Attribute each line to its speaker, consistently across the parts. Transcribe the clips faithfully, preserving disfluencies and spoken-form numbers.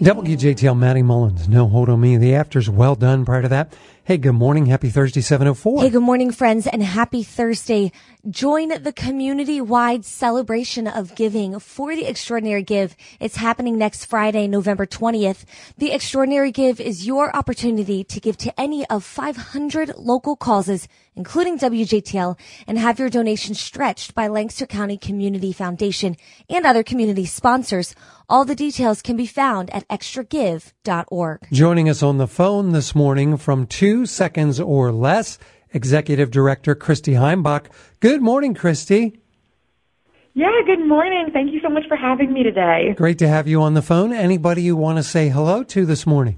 Speaker 1: W J T L, Maddie Mullins, No Hold on Me. The after's well done prior to that. Hey, good morning. Happy Thursday, seven oh four.
Speaker 2: Hey, good morning, friends, and happy Thursday. Join the community-wide celebration of giving for the Extraordinary Give. It's happening next Friday, November twentieth. The Extraordinary Give is your opportunity to give to any of five hundred local causes, including W J T L, and have your donation stretched by Lancaster County Community Foundation and other community sponsors. All the details can be found at extra give dot org.
Speaker 1: Joining us on the phone this morning from Two Seconds or Less, Executive Director Christy Heimbach. Good morning, Christy.
Speaker 3: Yeah, good morning. Thank you so much for having me today.
Speaker 1: Great to have you on the phone. Anybody you want to say hello to this morning?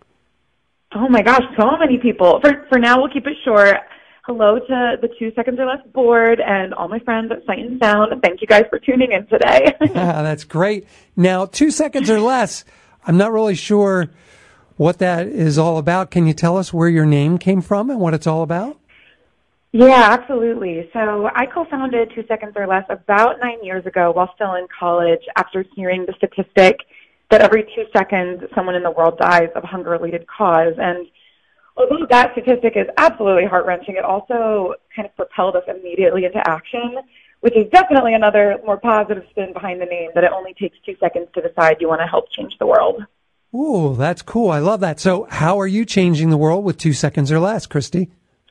Speaker 3: Oh my gosh, so many people. For for now, we'll keep it short. Hello to the Two Seconds or Less board and all my friends at Sight and Sound. Thank you guys for tuning in today.
Speaker 1: Ah, that's great. Now, Two Seconds or Less, I'm not really sure what that is all about. Can you tell us where your name came from and what it's all about?
Speaker 3: Yeah, absolutely. So I co-founded Two Seconds or Less about nine years ago while still in college after hearing the statistic that every two seconds someone in the world dies of a hunger-related cause. And although that statistic is absolutely heart-wrenching, it also kind of propelled us immediately into action, which is definitely another more positive spin behind the name, that it only takes two seconds to decide you want to help change the world.
Speaker 1: Ooh, that's cool. I love that. So how are you changing the world with Two Seconds or Less, Christy?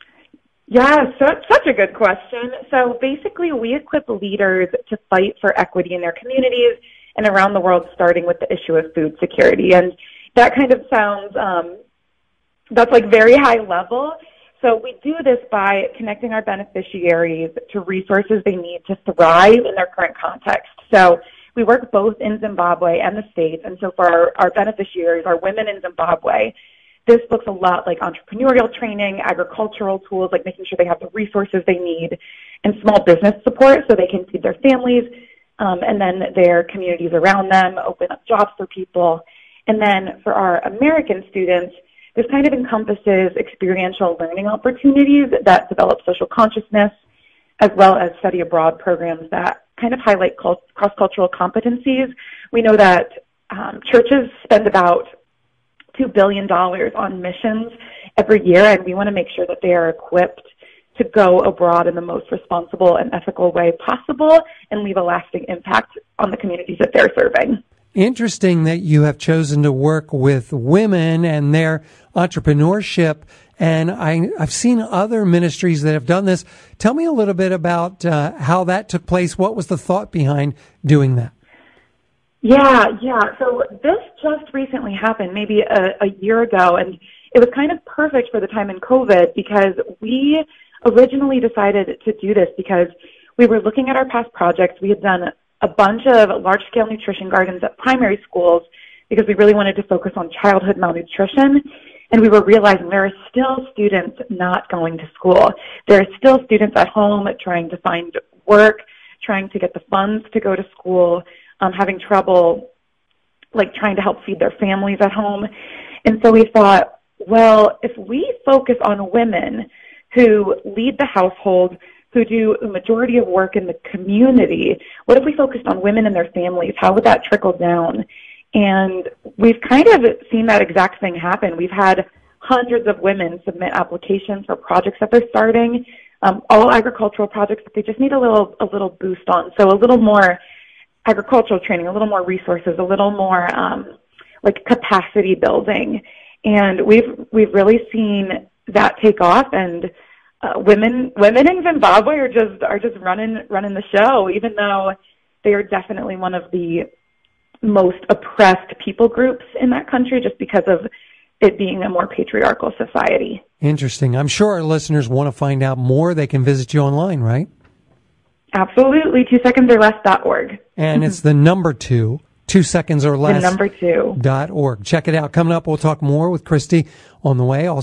Speaker 3: Yeah, so such a good question. So basically, we equip leaders to fight for equity in their communities and around the world, starting with the issue of food security. And that kind of sounds, um, that's like very high level. So we do this by connecting our beneficiaries to resources they need to thrive in their current context. So we work both in Zimbabwe and the States. And so for our, our beneficiaries, our women in Zimbabwe, this looks a lot like entrepreneurial training, agricultural tools, like making sure they have the resources they need, and small business support so they can feed their families, um, and then their communities around them, open up jobs for people. And then for our American students, this kind of encompasses experiential learning opportunities that develop social consciousness, as well as study abroad programs that kind of highlight cross-cultural competencies. We know that um, churches spend about two billion dollars on missions every year, and we want to make sure that they are equipped to go abroad in the most responsible and ethical way possible and leave a lasting impact on the communities that they're serving.
Speaker 1: Interesting that you have chosen to work with women and their entrepreneurship, and I, I've seen other ministries that have done this. Tell me a little bit about uh, how that took place. What was the thought behind doing that?
Speaker 3: Yeah, yeah. So this just recently happened, maybe a, a year ago, and it was kind of perfect for the time in COVID because we originally decided to do this because we were looking at our past projects. We had done a bunch of large-scale nutrition gardens at primary schools because we really wanted to focus on childhood malnutrition, and we were realizing there are still students not going to school. There are still students at home trying to find work, trying to get the funds to go to school, um, having trouble, like, trying to help feed their families at home. And so we thought, well, if we focus on women who lead the household, who do the majority of work in the community, what if we focused on women and their families? How would that trickle down? And we've kind of seen that exact thing happen. We've had hundreds of women submit applications for projects that they're starting, um, all agricultural projects that they just need a little a little boost on. So a little more agricultural training, a little more resources, a little more um, like capacity building. And we've we've really seen that take off, and uh, women women in Zimbabwe are just are just running running the show, even though they are definitely one of the most oppressed people groups in that country, just because of it being a more patriarchal society.
Speaker 1: Interesting. I'm sure our listeners want to find out more. They can visit you online, right?
Speaker 3: Absolutely. two seconds or less dot org.
Speaker 1: And it's the number two, two seconds or less.
Speaker 3: The number two.
Speaker 1: Dot org. Check it out. Coming up, we'll talk more with Christy on the way. Also,